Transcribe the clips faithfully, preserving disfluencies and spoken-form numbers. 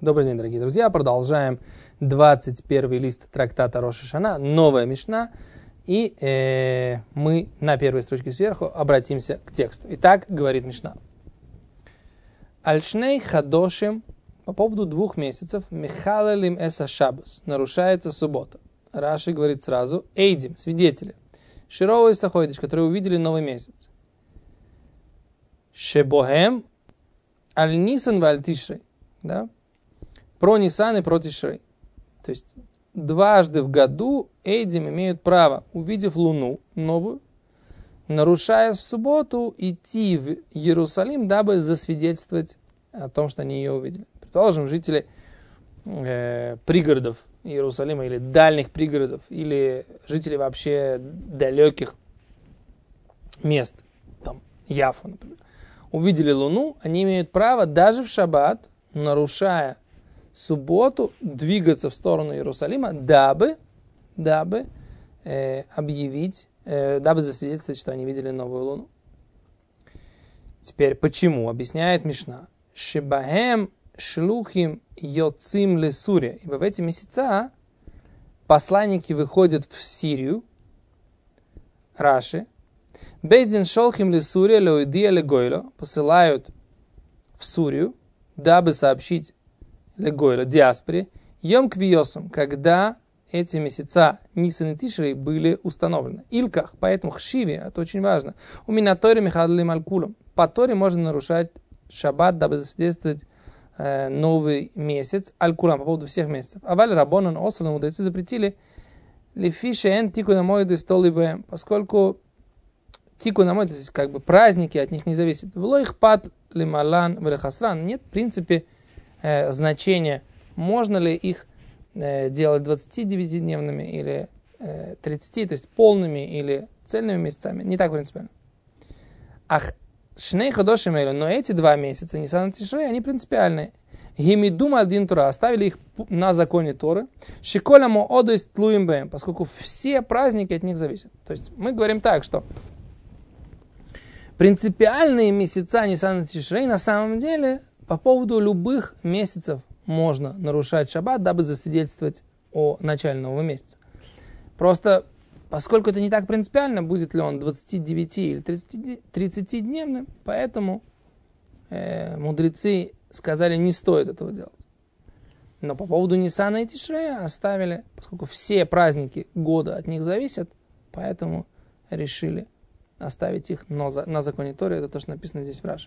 Добрый день, дорогие друзья. Продолжаем двадцать первый лист трактата Рош ха-Шана, новая мишна. И э, мы на первой строчке сверху обратимся к тексту. Итак, говорит мишна. Альшней хадошим, по поводу двух месяцев, михалелим эса шабус, нарушается суббота. Раши говорит сразу, эйдим, свидетели. Широу и саходиш, которые увидели новый месяц. Шебохем аль нисан валь тишрей. Да? Про Нисан и про Тишрей. То есть дважды в году эйдим имеют право, увидев луну новую, нарушая в субботу, идти в Иерусалим, дабы засвидетельствовать о том, что они ее увидели. Предположим, жители э, пригородов Иерусалима или дальних пригородов, или жители вообще далеких мест, там Яфа, например, увидели луну, они имеют право даже в шаббат, нарушая субботу, двигаться в сторону Иерусалима, дабы, дабы э, объявить, э, дабы засвидетельствовать, что они видели новую луну. Теперь, почему? Объясняет Мишна. Шибахем шлухим йоцим лесурия. Ибо в эти месяца посланники выходят в Сирию, Раши, Бейзин шолхим лесурия леуидия легойло, посылают в Сурию, дабы сообщить легойло, диаспоре, йом квиосом, когда эти месяца Нисан и Тишрей были установлены. Илках, поэтому хшиви, это очень важно. У минаторе михадлим алькулом. По Торе можно нарушать шаббат, дабы засвидетельствовать э, новый месяц, алькулам, по поводу всех месяцев. Аваль рабонан ослан, мудрецы запретили лифише эн тику на мой дыстолибэм, поскольку тику на мой, то есть как бы праздники от них не зависят. Вло их пад лималан велехасран. Нет, в принципе, э, значения, можно ли их э, делать двадцатидевятидневными или э, тридцати, то есть полными или цельными месяцами. Не так принципиально. Ах, шней ходошим эйлю, но эти два месяца, Нисан и Тишрей, они принципиальные. Гимидум один Тура, оставили их на законе Торы. Шиколяму одоис тлуимбэм, поскольку все праздники от них зависят. То есть мы говорим так, что принципиальные месяца Нисан и Тишрей на самом деле по поводу любых месяцев можно нарушать шаббат, дабы засвидетельствовать о начале нового месяца. Просто поскольку это не так принципиально, будет ли он двадцати девяти или тридцатидневным, поэтому э, мудрецы сказали, не стоит этого делать. Но по поводу Нисана и Тишрея оставили, поскольку все праздники года от них зависят, поэтому решили оставить их на, на законе Торы. Это то, что написано здесь в Раши.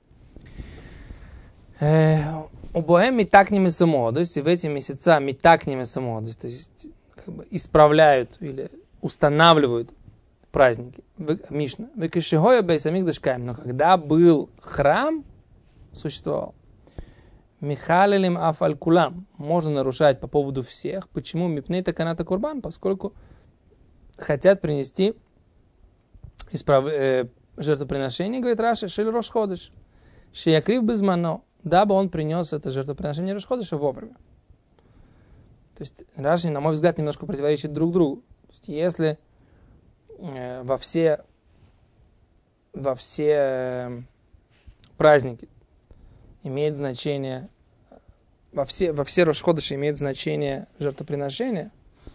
Убоем митакними само, то есть в эти месяца митакними само, то есть как бы исправляют или устанавливают праздники. Мишна. Но когда был храм, существовал, Михалелим афалькулам, можно нарушать по поводу всех. Почему? Мипней таканата курбан, поскольку хотят принести исправ... э, жертвоприношение, говорит Раши, шель рош ходыш, шеякрив безмано, дабы он принес это жертвоприношение рош ходыша вовремя. То есть Раши, на мой взгляд, немножко противоречит друг другу. То есть, если э, во все, во все э, праздники имеет значение, во все, во все рош ходыши имеет значение жертвоприношения,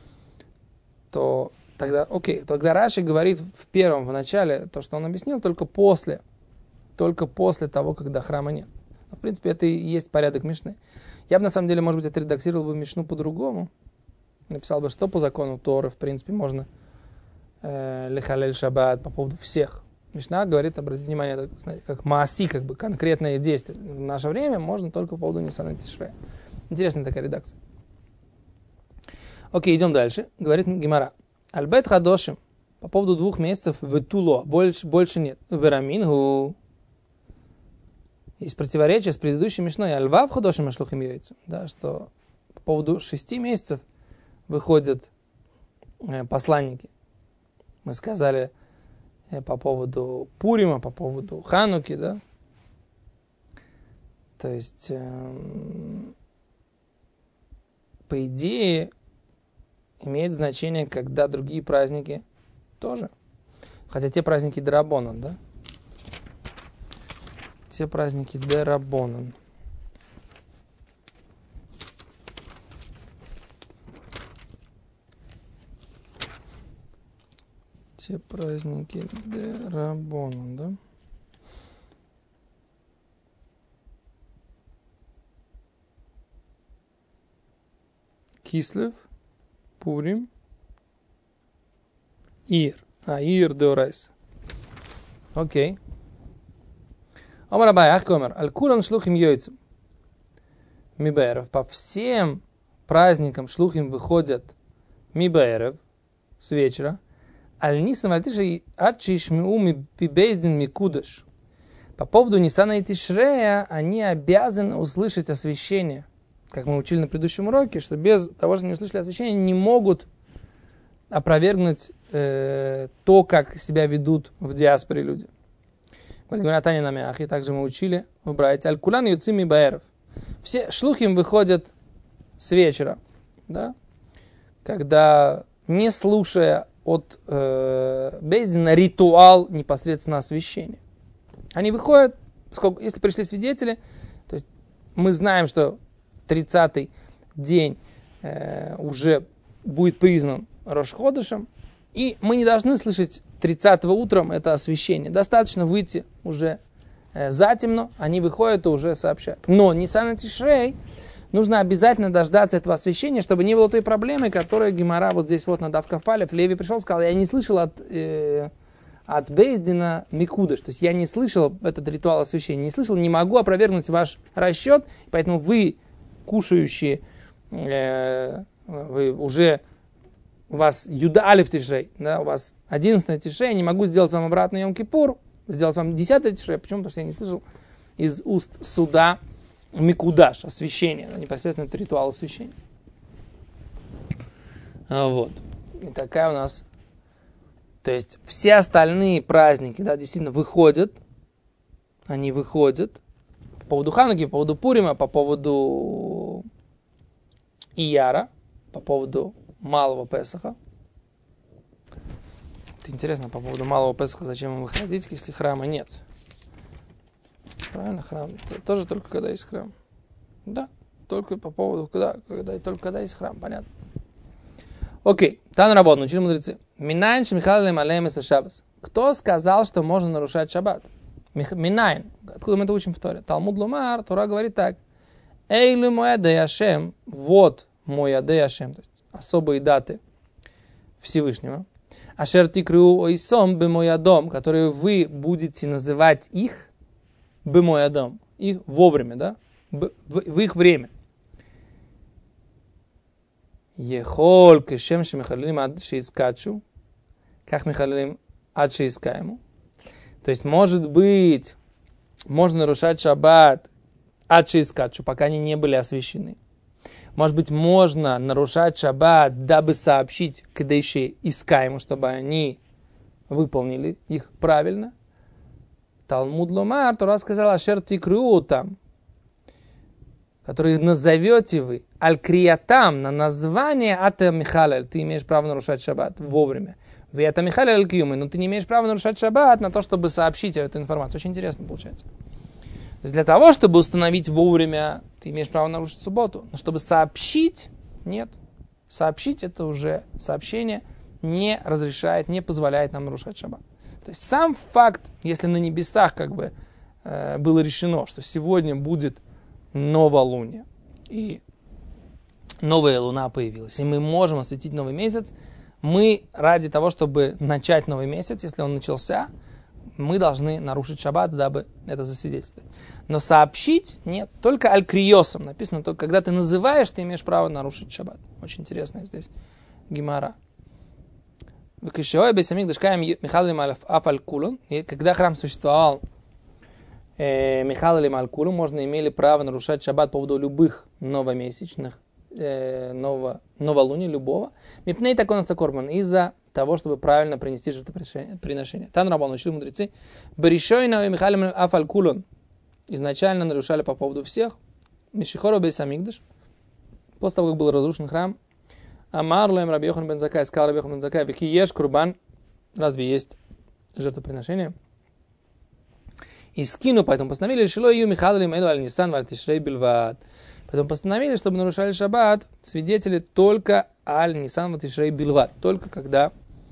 то тогда, окей, тогда Раши говорит в первом, в начале, то, что он объяснил, только после, только после того, когда храма нет. В принципе, это и есть порядок Мишны. Я бы, на самом деле, может быть, отредактировал бы Мишну по-другому. Написал бы, что по закону Торы, в принципе, можно лехалель э, шаббат по поводу всех. Мишна говорит, обратите внимание, это, знаете, как мааси, как бы конкретное действие. В наше время можно только по поводу Нисана и Тишрея. Интересная такая редакция. Окей, идем дальше. Говорит Гемара. Альбет хадошим. По поводу двух месяцев ветуло. Больше, больше нет. Верамингу. Есть противоречие с предыдущей Мишной. Альвав хадошим ашлухим яйцем. Да, что по поводу шести месяцев выходят э, посланники. Мы сказали э, по поводу Пурима, по поводу Хануки, да. То есть, э, по идее, имеет значение, когда другие праздники тоже. Хотя те праздники Дарабонан, да? Те праздники Дарабонан. те праздники де Рабону, да? Кислев, Пурим, Ир. А, Ир Деорайс. Окей. Омар Абай, Ахкомер, Аль-Кулам шлухим йойцем. Мибаэров. По всем праздникам шлухим выходят Мибаэров с вечера. Аль-Нисан Вальтиша Ачишмиу Мибейздин Микудаш. По поводу Нисана и Тишрея они обязаны услышать освящение. Как мы учили на предыдущем уроке, что без того, что они услышали освящение, не могут опровергнуть э, то, как себя ведут в диаспоре люди. Говорят, Таня на Мяхе, также мы учили в Брайте. Аль-Кулан Юцими Баэров. Все шлухим выходят с вечера, да? Когда, не слушая от э, Бейздина ритуал непосредственно освящения. Они выходят, сколько, если пришли свидетели, то есть мы знаем, что тридцатый день э, уже будет признан Рош Ходышем, и мы не должны слышать тридцатого утром это освящение. Достаточно выйти уже э, затемно, они выходят и уже сообщают. Но Нисан и Тишрей нужно обязательно дождаться этого освящения, чтобы не было той проблемы, которая Гемара вот здесь вот на Давкафалев. Леви пришел и сказал, я не слышал от, э, от Бейздина Микудыш, то есть я не слышал этот ритуал освящения, не слышал, не могу опровергнуть ваш расчет, поэтому вы, кушающие, э, вы уже, у вас Юда Алиф Тишрей, да, у вас одиннадцатый Тишрей, я не могу сделать вам обратно Йом-Кипур, сделать вам десятый Тишрей. Почему? Потому что я не слышал из уст суда Микудаш, освящение, непосредственно это ритуал освящения. Вот. И такая у нас... То есть все остальные праздники, да, действительно выходят, они выходят по поводу Хануки, по поводу Пурима, по поводу Ияра, по поводу Малого Песаха. Это интересно, по поводу Малого Песаха, зачем им выходить, если храма нет? Правильно, храм. Это тоже только когда есть храм. Да, только по поводу, когда, когда, только когда есть храм, понятно. Окей, Тан Рабон, учили мудрецы. Минайн шмихалем алеем эс шаббас. Кто сказал, что можно нарушать шаббат? Минайн. Откуда мы это учим в Торе? Талмуд Лумар, Тора говорит так. Эйлю моядей Ашем, вот моядей Ашем, то есть особые даты Всевышнего. Ашер тикру ойсом бы моядом, которые вы будете называть их бы моядом, их вовремя, да, в, в их время. Ехол кешем шемихалилим ад шеискачу, как михалилим ад шеискаему. То есть, может быть, можно нарушать шаббат ад шеискачу, пока они не были освящены. Может быть, можно нарушать шаббат, дабы сообщить кадейши искаему, чтобы они выполнили их правильно. Талмуд Ломар, Тора сказала, ашер тикру там, который назовете вы, аль-криятам, на название ата михалель, ты имеешь право нарушать шаббат вовремя. Вы это михалель аль-киюмы, но ты не имеешь права нарушать шаббат на то, чтобы сообщить эту информацию. Очень интересно получается. То есть для того, чтобы установить вовремя, ты имеешь право нарушить субботу. Но чтобы сообщить, нет. Сообщить это уже сообщение не разрешает, не позволяет нам нарушать шаббат. То есть сам факт, если на небесах как бы э, было решено, что сегодня будет новолуние, и новая луна появилась, и мы можем осветить новый месяц, мы ради того, чтобы начать новый месяц, если он начался, мы должны нарушить шаббат, дабы это засвидетельствовать. Но сообщить нет, только аль-криосом написано, только когда ты называешь, ты имеешь право нарушить шаббат. Очень интересно здесь гемара. И когда храм существовал, Михалалим аль-Кулу, можно имели право нарушать шаббат по поводу любых новомесячных, э, нового, новолуния, любого. Мипней такой корбан, из-за того, чтобы правильно принести жертвоприношение. Тан Рабан, учили мудрецы. Беришойна и Михалалим аль-Кулу изначально нарушали по поводу всех. Мишихору бейс амикдаш. После того, как был разрушен храм, Амар лаем Раби Йохан бен Закай, сказал Раби Йохан бен Закай, вики еш курбан, разве есть жертвоприношение? И скину, поэтому постановили, шило ию михалалим эду аль нисан валь тишрей бильват. Поэтому постановили, чтобы нарушали шаббат свидетели только аль нисан валь тишрей бильват, только когда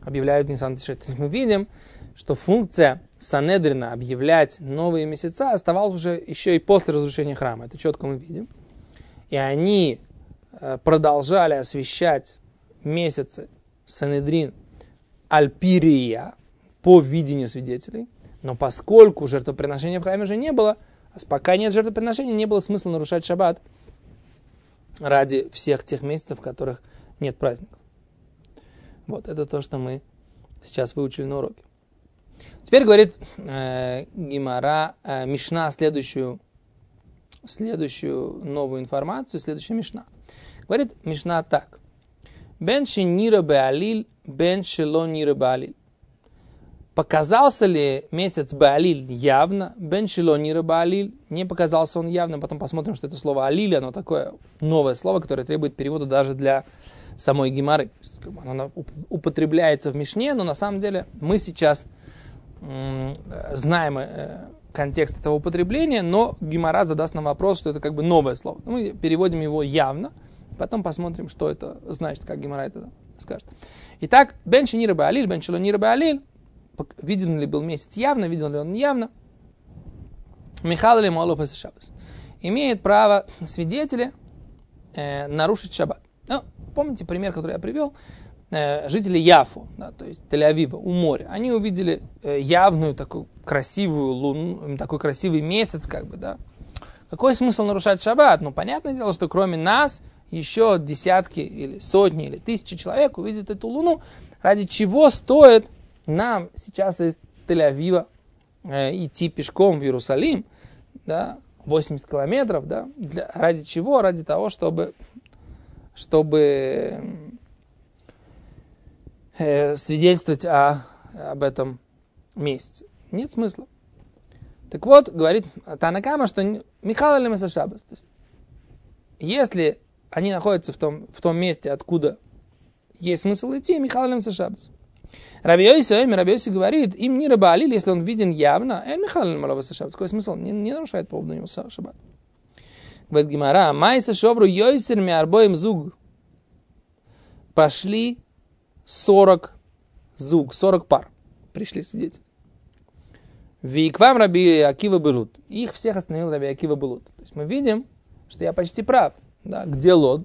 объявляют Нисан Тишрей. То есть мы видим, что функция Санедрина объявлять новые месяца оставалась уже еще и после разрушения храма. Это четко мы видим. И они продолжали освещать месяцы Санедрин Альпирия по видению свидетелей. Но поскольку жертвоприношения в храме уже не было, а пока нет жертвоприношения, не было смысла нарушать шаббат ради всех тех месяцев, в которых нет праздников. Вот, это то, что мы сейчас выучили на уроке. Теперь говорит э, Гемара, э, Мишна, следующую, следующую новую информацию, следующая Мишна. Говорит Мишна так. Бен ши нира беалиль, бен шело нира беалиль. Показался ли месяц беалиль явно, бен шело нира беалиль, не показался он явно. Потом посмотрим, что это слово алиль, оно такое новое слово, которое требует перевода даже для самой Гемары. Оно употребляется в Мишне, но на самом деле мы сейчас м- знаем э, контекст этого употребления, но Гемара задаст нам вопрос, что это как бы новое слово. Мы переводим его явно, потом посмотрим, что это значит, как Гемара это скажет. Итак, бен ши нира беалиль, бен шело нира беалиль. Виден ли был месяц явно, виден ли он неявно. Михал или Молов и Шаббас. Имеет право свидетели э, нарушить шаббат. Ну, помните пример, который я привел? Э, жители Яфу, да, то есть Тель-Авива, у моря. Они увидели э, явную такую красивую луну, такой красивый месяц, как бы, да. Какой смысл нарушать шаббат? Ну, понятное дело, что кроме нас еще десятки или сотни или тысячи человек увидят эту луну, ради чего стоит нам сейчас из Тель-Авива э, идти пешком в Иерусалим, да, восемьдесят километров, да, для, ради чего? Ради того, чтобы, чтобы э, свидетельствовать о, об этом месяце. Нет смысла. Так вот, говорит Тана Кама, что Михал или Меса Шаббас. Если они находятся в том, в том месте, откуда есть смысл идти, Михал или Меса Шаббас. Раби Йоси, Раби Йоси говорит, им не рабалиль, если он виден явно, эль Михал или Меса Шаббас. Какой смысл? Не, не нарушает по поводу него шаббат. Говорит Гемара, Майса Шовру Йойсер Миарбоим Зуг. Пошли сорок зуг, сорок пар. Пришли свидетели. Виквам Раби Акива Белут. Их всех остановил Раби Акива Белут. То есть мы видим, что я почти прав. Да? Где лод?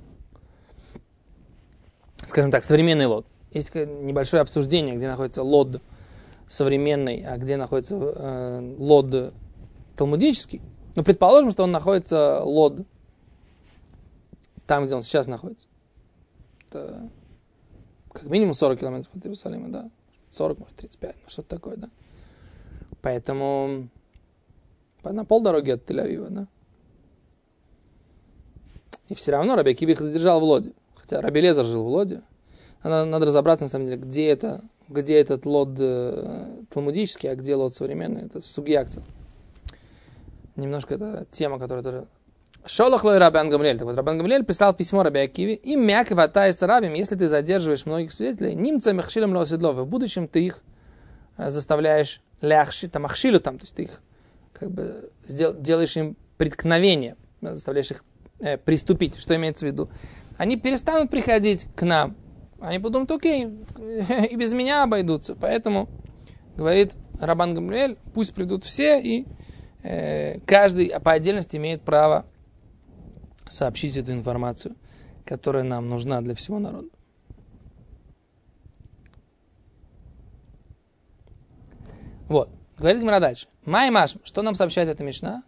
Скажем так, современный лод. Есть небольшое обсуждение, где находится лод современный, а где находится э, лод талмудический. Но предположим, что он находится лод там, где он сейчас находится. Это как минимум сорок километров от Иерусалима, да? сорок, может, тридцать пять, ну что-то такое, да? Поэтому на полдороги от Тель-Авива, да? И все равно Раби Акива их задержал в лоде. Хотя Раби Лезар жил в лоде. Надо, надо разобраться, на самом деле, где, это, где этот лод э, талмудический, а где лод современный. Это сугьякция. Немножко это тема, которая тоже... Шолох лой Рабан Гамлиэль. Так вот, Рабан Гамлиэль прислал письмо Раби Акиве. И мяк ватай с рабим, если ты задерживаешь многих свидетелей, нимца махшилем лоседлов. В будущем ты их заставляешь ляхши, там махшилю там, то есть ты их как бы сдел, делаешь им преткновение, заставляешь их э, приступить. Что имеется в виду? Они перестанут приходить к нам. Они подумают, окей, и без меня обойдутся. Поэтому, говорит Рабан Гамлиэль, пусть придут все, и э, каждый по отдельности имеет право сообщить эту информацию, которая нам нужна для всего народа. Вот, говорит Гемара дальше. Май маш, что нам сообщает эта мишна?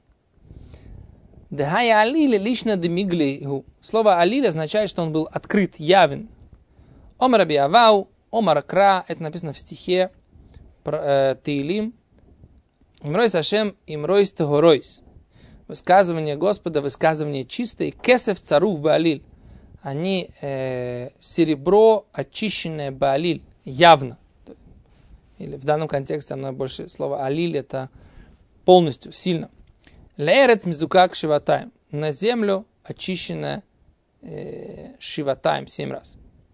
Дехая алиле лично демигли. Слово алиле означает, что он был открыт, явен. Омар Раби Авау, Омар Кра, это написано в стихе э, Теилим. Имройс Ашем, имройс Тегоройс. Высказывание Господа, высказывание чистое. Кесев царув Баалиль. Они э, серебро, очищенное Баалиль, явно. Или в данном контексте оно больше слово Алиль, это полностью, сильно. Леерец мизукак шиватаем. На землю очищенное э, шиватаем семь раз.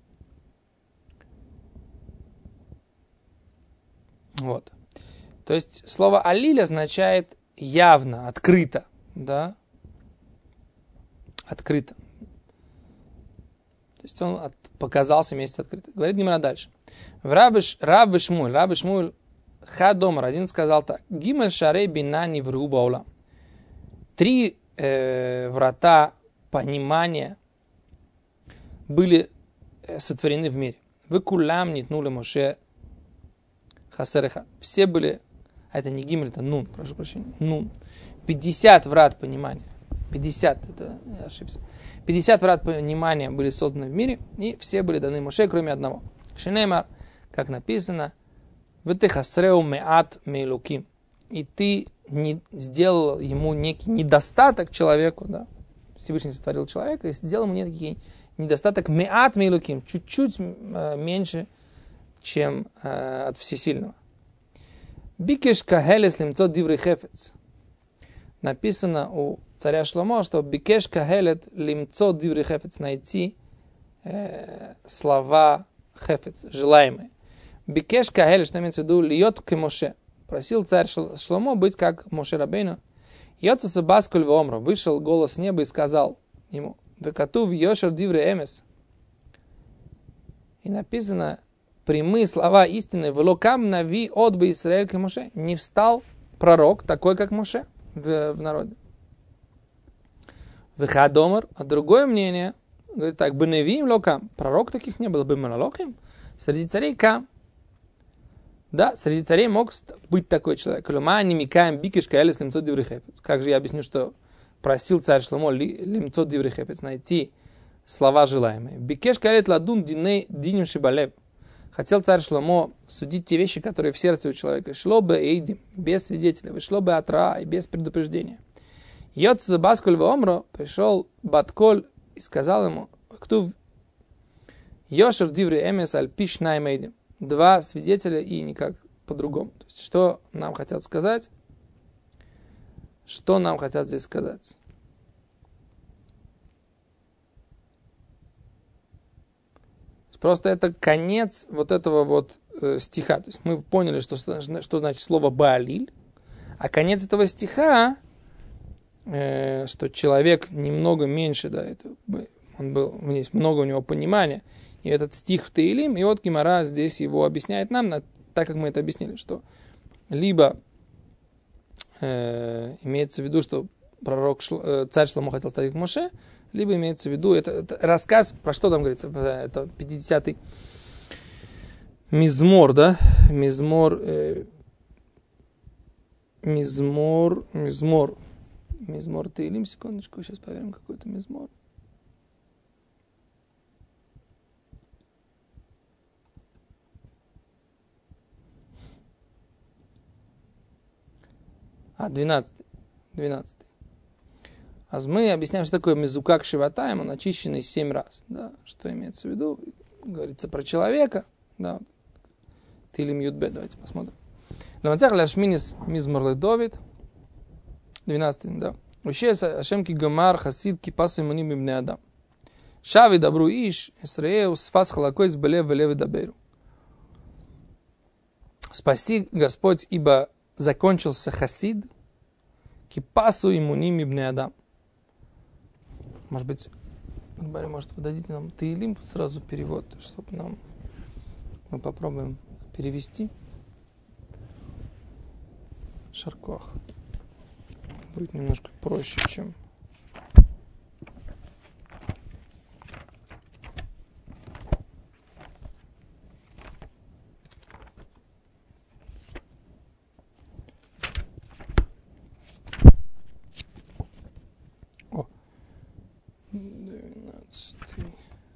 Вот. То есть слово алиль означает явно, открыто, да? Открыто. То есть он от, показался месяц открытый. Говорит Гимара дальше. Рав Шмуль, Рав Шмуль Хадомар один сказал так. Гимель шарей бинани в рубаула. Три э, врата понимания были сотворены в мире. Вы кулам нитнули Моше хасереха. Все были, а это не гимель, это нун, прошу прощения, нун. пятьдесят врат понимания. пятьдесят, это я ошибся. пятьдесят врат понимания были созданы в мире, и все были даны Моше, кроме одного. Шинеймар, как написано, «Вэтехасреу меат мейлуким». И ты не сделал ему некий недостаток человеку, да? Всевышний сотворил человека и сделал ему некий недостаток меат мейлуким, чуть-чуть э, меньше, чем э, от всесильного. Бикеш кахелес лимцот диврей хефец. Написано у царя Шломо, что бикеш кахелет лимцот диврей хефец, найти э, слова хефец, желаемые. Бикеш кахелет, что имеется в виду, льет к Моше. Просил царь Шломо быть как Моше Рабейну. Йоцеса баскуль вомро. Вышел голос с неба и сказал ему, векатув йошер диврей эмес. И написано, прямые слова истины, влокам нави от бы Исраэль к Моше. Не встал пророк, такой как Моше в, в народе. Вехадомар, а другое мнение, говорит так, беневим локам, пророк таких не было, бемалохим, среди царей кам. Да, среди царей мог быть такой человек. Как же я объясню, что просил царь Шломо лимцот диврей хефец, найти слова желаемые. Бикеш калет ладун диним шибалев. Хотел царь Шломо судить те вещи, которые в сердце у человека. Шло бы эйдим, без свидетеля, шло бы атра, и без предупреждения. Йоцзе баскуль вомро, пришел Батколь и сказал ему, кто йошер диврей эмес аль пиш наймейдим. Два свидетеля и никак по-другому. То есть, что нам хотят сказать? Что нам хотят здесь сказать? Просто это конец вот этого вот э, стиха. То есть мы поняли, что, что значит слово Баалиль. А конец этого стиха, э, что человек немного меньше, да, это, он был, есть много у него понимания. И этот стих в Теилим, и вот Гемара здесь его объясняет нам, так как мы это объяснили, что либо э, имеется в виду, что пророк э, царь Шломо хотел стать как Моше, либо имеется в виду, это, это рассказ, про что там говорится, это пятидесятый Мизмор, да, Мизмор, э, Мизмор, Мизмор, Мизмор Теилим, секундочку, сейчас проверим какой-то Мизмор. А, двенадцатый. двенадцатый. А мы объясняем, что такое мезукак шиватаем, он очищенный семь раз. Да? Что имеется в виду? Говорится про человека. Да. Тилим Юдбе, давайте посмотрим. Ламацах ляшминис мизмор ледовит. двенадцатый, да. Вообще, Ашем ки гамар хасид ки пас имани бибне адам. Шави добру иш, Исраэл сфас халакой с белев велев даберу. Спаси Господь, ибо закончился хасид, кипасу имуним ибн адам. Может быть, может, вы дадите нам Теилим сразу перевод, чтобы нам мы попробуем перевести. Шаркох. Будет немножко проще, чем... двенадцатый.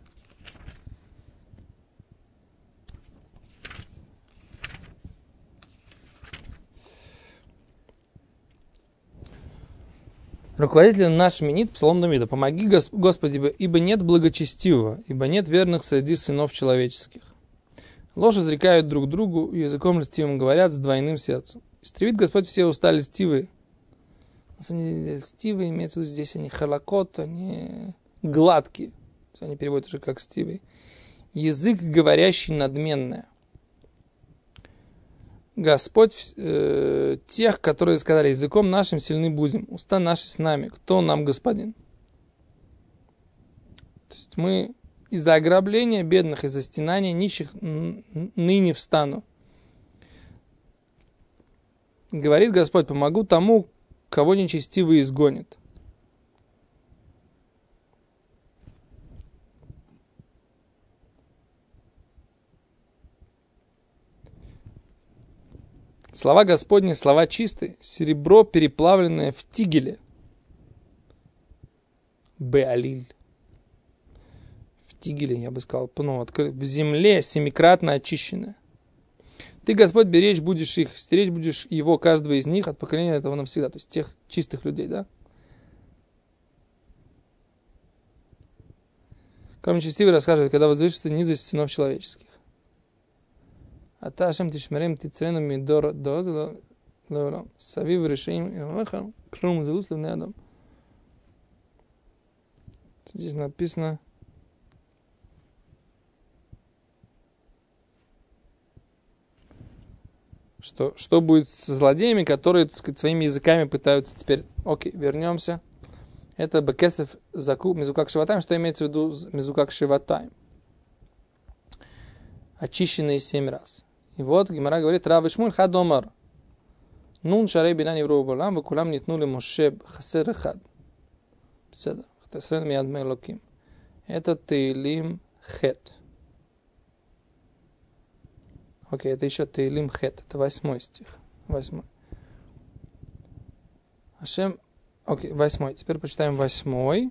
Руководитель наш менит псалом Давида. Помоги, Господи, ибо нет благочестивого, ибо нет верных среди сынов человеческих. Ложь изрекают друг другу, языком льстивым говорят с двойным сердцем. Истребит Господь все уста льстивые. На самом деле, льстивые имеется в виду здесь они халакот, они гладкие. Они переводят уже как стивые. Язык, говорящий надменное. Господь э, тех, которые сказали, языком нашим сильны будем, уста наши с нами, кто нам господин? То есть мы из-за ограбления бедных, из-за стенания нищих ныне встану. Говорит Господь, помогу тому, кого нечестивый изгонит. Слова Господни, слова чистые, серебро, переплавленное в тигеле. Беалиль. В тигеле, я бы сказал, ну, в земле семикратно очищенное. Ты, Господь, беречь будешь их, стеречь будешь его, каждого из них, от поколения этого навсегда. То есть тех чистых людей, да? Кроме честивый рассказывает, когда возвышится низость сынов человеческих. А та Ашем тишмерем тицрену мидор до савив решим крум зелуслив неадам. Здесь написано, что, что будет с злодеями, которые, так сказать, своими языками пытаются теперь... Окей, вернемся. Это бекесев закуп мезукак шиватаем. Что имеется в виду мезукак шиватаем? Очищенные семь раз. И вот Гемара говорит, Рав и Шмуль хадомар. Нун шарей бина невру балам, вакулам нитнули Моше хасер эхад. Беседа. Хатасрен мияд мейлоким. Это Теилим Хет. Окей, это еще Теилим Хет. Это восьмой стих. Восьмой. Ашем... Окей, восьмой. Теперь почитаем восьмой.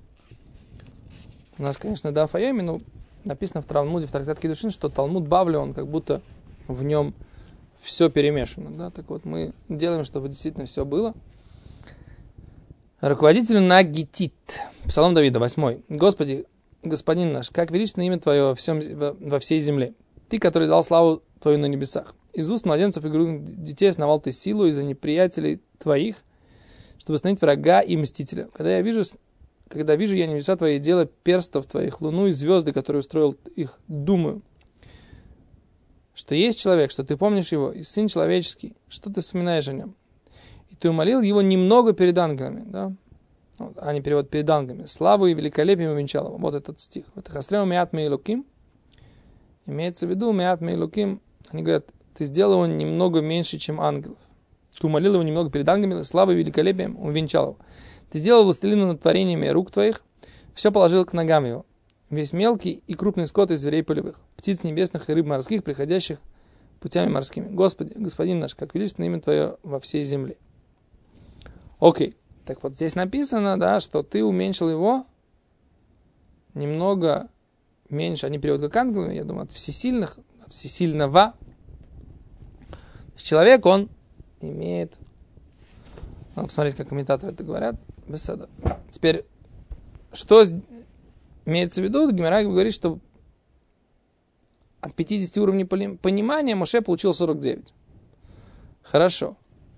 У нас, конечно, даф айоми, но написано в Талмуде, в трактате Кидушин, что Талмуд Бавли, он как будто в нем все перемешано. Да? Так вот, мы делаем, чтобы действительно все было. Руководителю на гитит. Псалом Давида, восьмой. Господи, Господин наш, как величественно имя Твое во, всем, во, во всей земле. Ты, который дал славу Твою на небесах. Из уст младенцев и грудных детей основал Ты силу из-за неприятелей Твоих, чтобы остановить врага и мстителя. Когда я вижу, когда вижу я небеса Твои, дело перстов Твоих, луну и звезды, которые устроил их, думаю, что есть человек, что Ты помнишь его, и сын человеческий, что Ты вспоминаешь о нем. И Ты умолил его немного перед ангелами, да? Вот, они переводят перед ангелами. Славу и великолепие увенчал его. Вот этот стих. Вот хасрeu меат меилуким. Имеется в виду меат меилуким. Они говорят, ты сделал его немного меньше, чем ангелов. Ты умолил его немного перед ангелами. Славой и великолепием увенчал его. Ты сделал властелина над творениями рук твоих. Все положил к ногам его. Весь мелкий и крупный скот из зверей полевых. Птиц небесных и рыб морских, приходящих путями морскими. Господи, Господин наш, как величественно имя Твое во всей земле. Окей. Так вот, здесь написано, да, что ты уменьшил его немного меньше. Они переводят как ангелами, я думаю, от всесильных, от всесильного. Человек, он имеет... Надо посмотреть, как комментаторы это говорят. Беседа. Теперь, что имеется в виду? Гемара говорит, что от пятидесяти уровней понимания Моше получил сорок девять. Хорошо.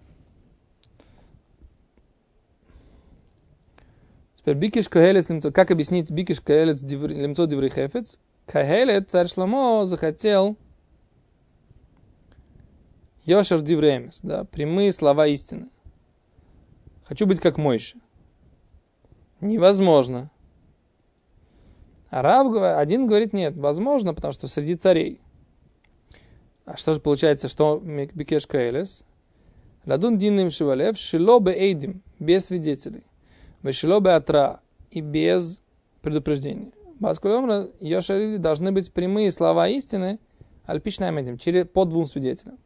Теперь Бикиш Кахелец Лимцо. Как объяснить Бикиш Кахелец Лимцо Диврей Хефец? Кахелец, царь Шломо, захотел Йошер Дивреемес, да, прямые слова истины. Хочу быть как Мойше. Невозможно. А Рав один говорит, нет, возможно, потому что среди царей. А что же получается, что Бикиш Кахелец? Ладун динным шивалев шило беэйдим, без свидетелей. Вешило атра и без предупреждения. Баскулемра Йошариди должны быть прямые слова истины, альпичным этим, через по двум свидетелям.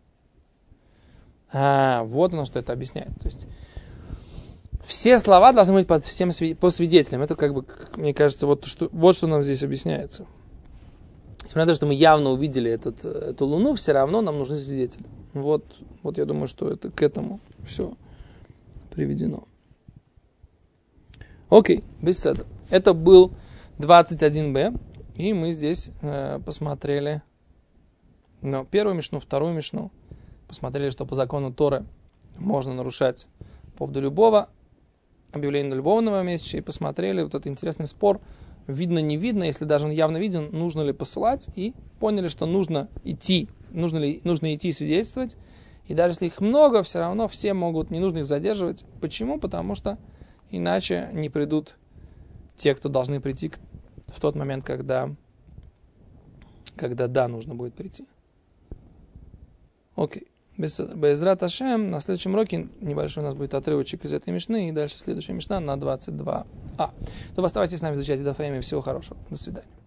А, вот оно, что это объясняет. То есть все слова должны быть под всем по свидетелям. Это как бы, мне кажется, вот что, вот что нам здесь объясняется. Несмотря на то, что мы явно увидели этот, эту луну, все равно нам нужны свидетели. Вот, вот я думаю, что это к этому все приведено. Окей, беседа. Это был двадцать один бэ, и мы здесь э, посмотрели ну, первую мишну, вторую мишну. Посмотрели, что по закону Торы можно нарушать по поводу любого объявления любовного месяча, и посмотрели вот этот интересный спор, видно, не видно, если даже он явно виден, нужно ли посылать, и поняли, что нужно идти, нужно ли нужно идти свидетельствовать, и даже если их много, все равно все могут, не нужно их задерживать. Почему? Потому что иначе не придут те, кто должны прийти в тот момент, когда, когда да, нужно будет прийти. Окей. Безрат Ашем. На следующем уроке небольшой у нас будет отрывочек из этой мишны, и дальше следующая мишна на двадцать два а. То оставайтесь с нами, изучайте Даф Йоми. Всего хорошего. До свидания.